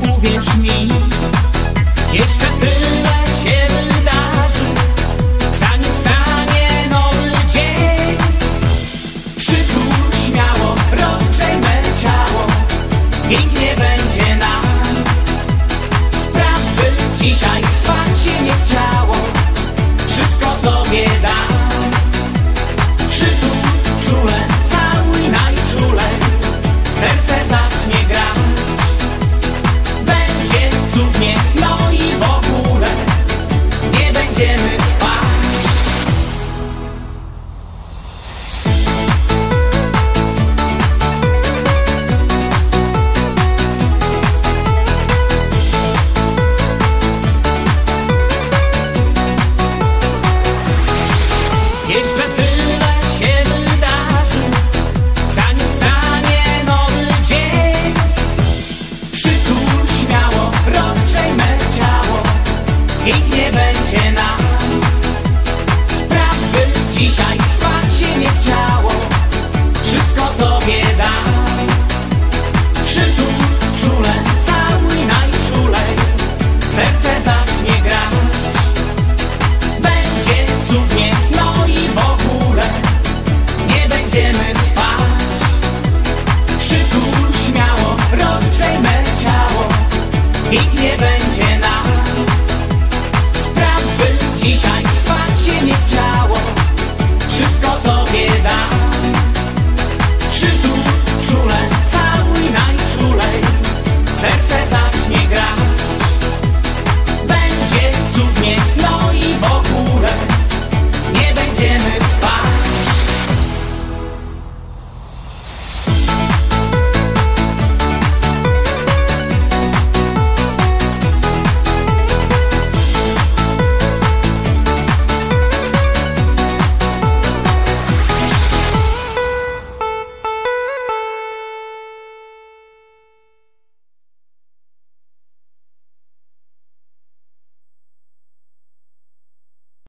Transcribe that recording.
uwierz mi, jeszcze tyle się wydarzy, zanim stanie nowy dzień. Przytul śmiało, rozgrzej me ciało, pięknie będzie nam. Spraw, by dzisiaj spać się nie chciało, wszystko tobie dam. Przytul czule, całuj najczulej, serce zacznie grać. Będzie cudnie, no i w ogóle nie będziemy spać. Jeszcze tyle się wydarzy, zanim stanie nowy dzień. Przytul śmiało, rozgrzej me ciało, pięknie będzie nam. Spraw, by dzisiaj spać się nie chciało, wszystko tobie dam. Przytul czule, całuj najczulej, serce zacznie grać. Będzie cudnie, no i w ogóle nie będziemy spać. Przytul śmiało, rozgrzej me ciało, pięknie będzie.